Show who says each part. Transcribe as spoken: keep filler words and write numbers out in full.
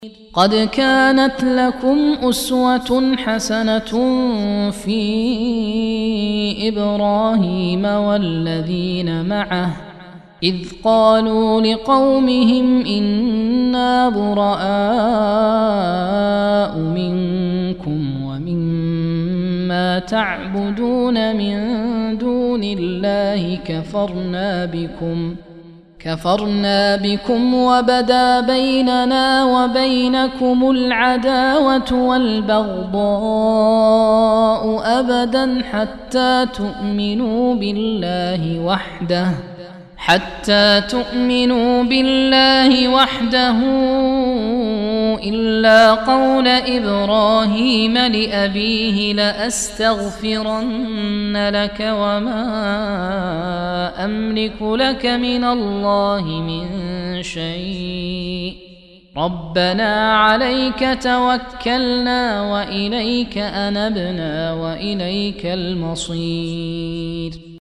Speaker 1: قد كانت لكم أسوة حسنة في إبراهيم والذين معه إذ قالوا لقومهم إنا براء منكم ومما تعبدون من دون الله كفرنا بكم كفرنا بكم وبدا بيننا وبينكم العداوة والبغضاء أبدا حتى تؤمنوا بالله وحده حتى تؤمنوا بالله وحده إلا قول إبراهيم لأبيه لأستغفرن لك وما أملك لك من الله من شيء ربنا عليك توكلنا وإليك أنبنا وإليك المصير.